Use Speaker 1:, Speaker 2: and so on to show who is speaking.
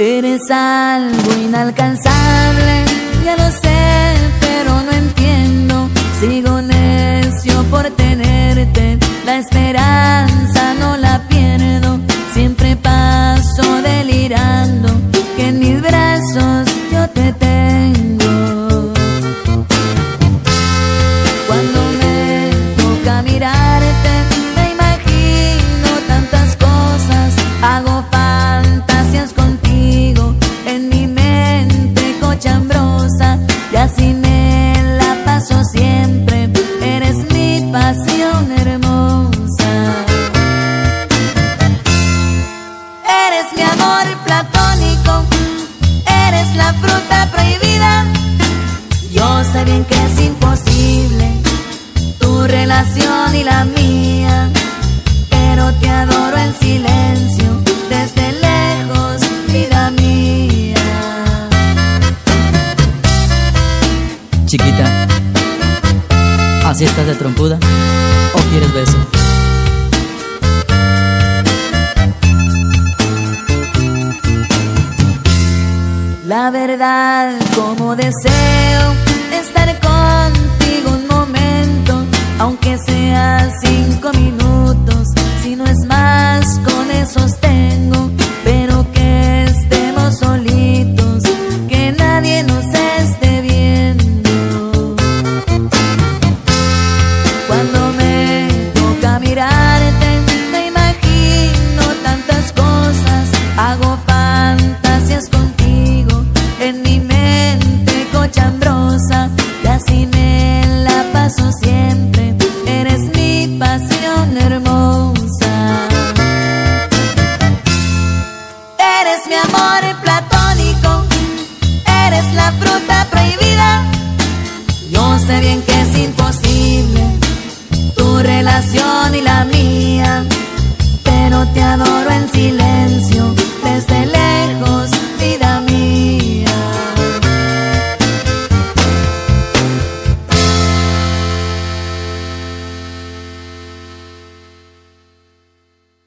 Speaker 1: Eres algo inalcanzable, ya lo sé, pero no entiendo. Sigo necio por tenerte, la esperanza no la pierdo. Siempre paso delirando, que en mis brazos yo te tengo. Cuando me toca mirarte, me imagino tantas cosas, hago fantasías contigo en mi mente cochambrosa, y así me la paso siempre. Eres mi pasión hermosa. Eres mi amor platónico, eres la fruta prohibida. Yo sé bien que es imposible tu relación y la mía, pero te adoro en silencio, desde lejos, vida mía.
Speaker 2: Chiquita, ¿así estás de trompuda o quieres beso?
Speaker 1: La verdad, como deseo estar contigo un momento, aunque sea 5 minutos, si no es más, con esos tengo. Pero que estemos solitos, que nadie nos esté viendo. Cuando me toca mirarte, me imagino tantas cosas, hago fantasías contigo en mi mente cochambrosa, y así me la paso siempre. Eres mi pasión hermosa. Eres mi amor platónico, eres la fruta prohibida. Yo sé bien que